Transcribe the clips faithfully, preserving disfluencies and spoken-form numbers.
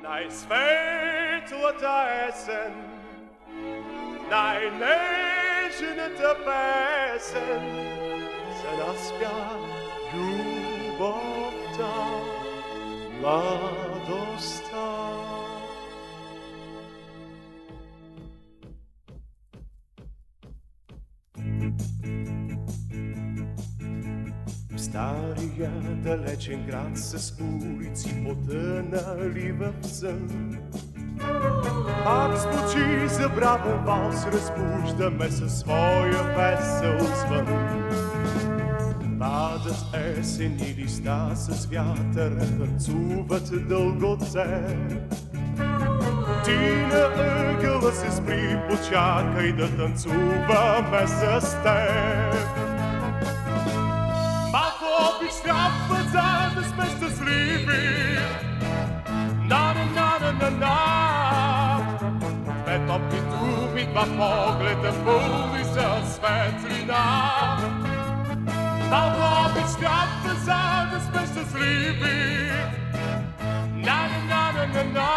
Най-светлата есен, най-нежната песен за нас пя любовта, младостта. В стария далечен град с улици потънали в сън, пак звучи забравен валс, разбуждаме със своя весел звън. Падат есени листа с вятъра, танцуват дългоце. Ти на ъгъла се спри, почакай да танцуваме с теб. Малко обич трябва, за да сме щастливи. На-на-на-на-на-на. Две топли думи, два погледа пълни със светлина. Малко обич трябва, за да сме щастливи. На-на-на-на-на-на.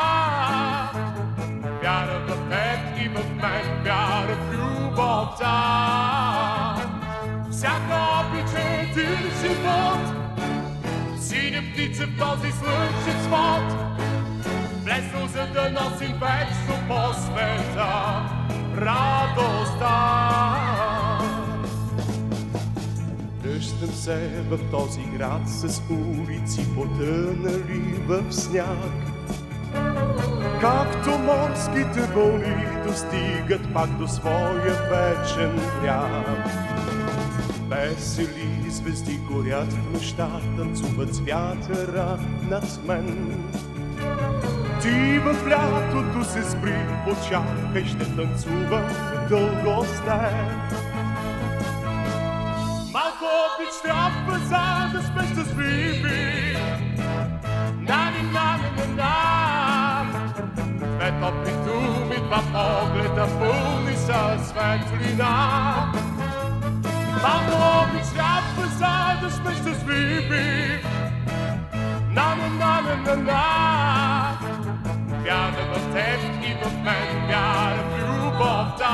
Вяра в теб и в мен, вяра в любовта. Всяка обич е един живот, синя птица в този слънчев свод, влезнал за да носим вечно по света радостта. Връщам се в този град с улици потънали в сняг. Както морските вълни достигат пак до своя вечен бряг. Весели звезди горят в нощта, танцуват с вятъра над мен. Ти в лятото се спри, почакай, ще танцувам дълго с теб. Малко обич трябва, за да сме щастливи. На-ни-на-ни-на-на. Две топли думи, два погледа пълни със светлина. Малко обич трябва, за да сме щастливи. На-на-на-на-на. Вяра в теб и в мен, вяра в любовта.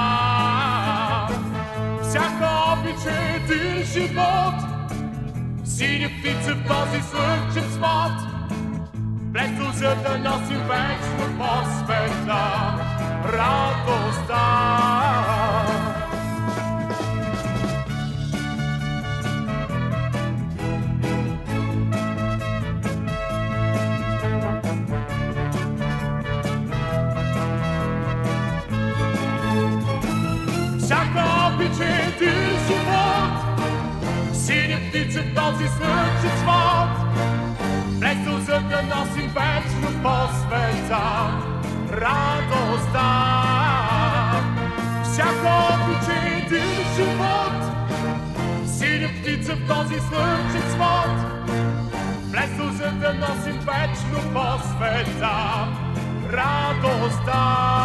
Всяка обич е един живот, синя птица в този слънчев свод, влезнал за да носим вечно по света радостта. Всяка обич е един живот, синя птица в този слънчев свод, влезнал за да носим вечно по света радостта. Всяка обич е един живот, синя птица в този слънчев свод, влезнал за да носим вечно по света радостта.